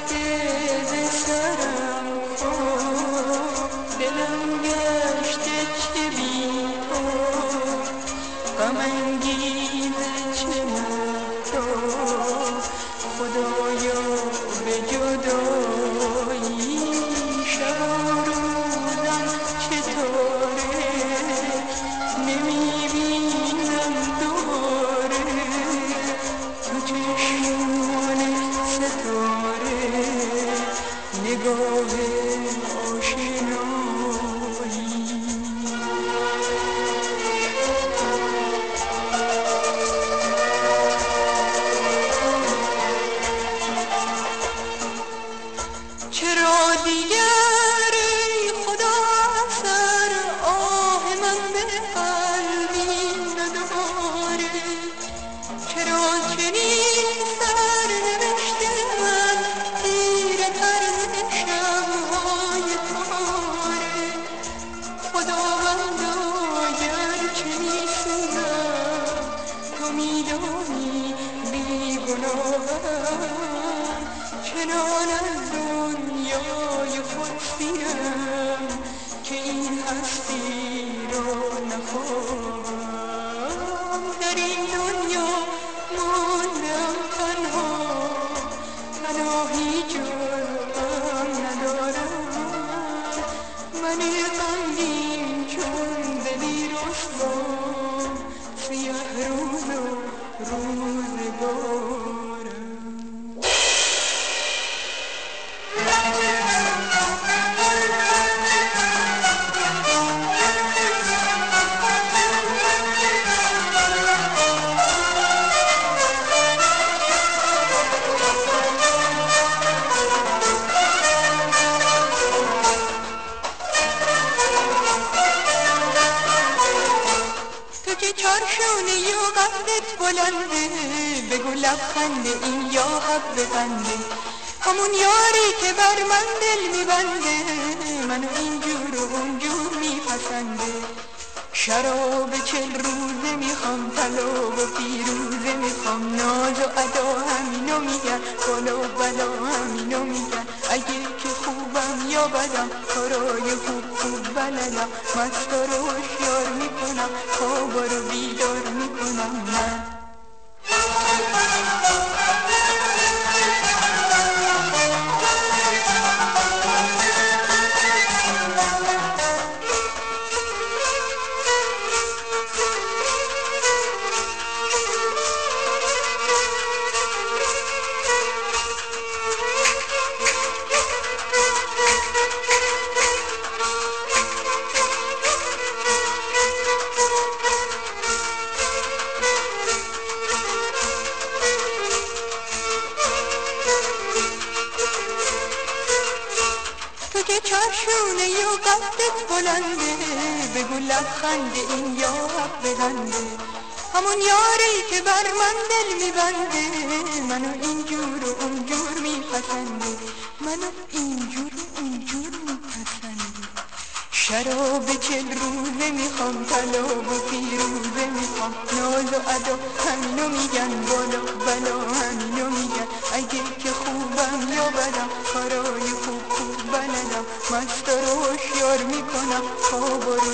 ز سرم دلم گشته چه بی تو غم انگیزه چه تو خدایا به جدایی شب و روزم چطوره نمیبینم دوباره تو چشمان ستاره نگاه آشنایی. چرا دیگر ای خدا اثر آه من به قلبی نداره؟ چرا چنین سرنوشت من تیره تر ز شب‌های تاره؟ خداوندا گرچه می‌سوزم تو می‌دانی بی‌گناهم چنان از دنیای خود سیرم که این هستی را نخواهم. در این دنیا ماندم تنها پناهی جز غم ندارم. من غمگین چون دلی رسوا سیه روز و روزگارم. چارشونه و قدت بلنده بگو لبخند این یا حب بنده همون یاری که بر من دل میبنده منو اینجور و اونجور میپسنده. شراب 40 روزه میخوام طلا و پیروزه میخوام ناز و ادا همینو میگن بالا و بلا همینو میگن اگه که خوبم یا بدم کارای خوب بلدم مستا رو هوشیار میکنم خوابا رو بیدار میکنم. من که چارشونه و قدت بلنده بگو لبخند این یا حب بلنده همون یاری که بر من دل میبنده منو اینجور و اونجور میپسنده منو اینجور و اونجور میپسنده. شراب 40 روزه میخوام طلا و پیروزه میخوام ناز و ادا همینو میگن بالا بلا همینو میگن اگه که خوبم یا بدم کارای خوب بلدم مستا رو هوشیار میکنم خوابا رو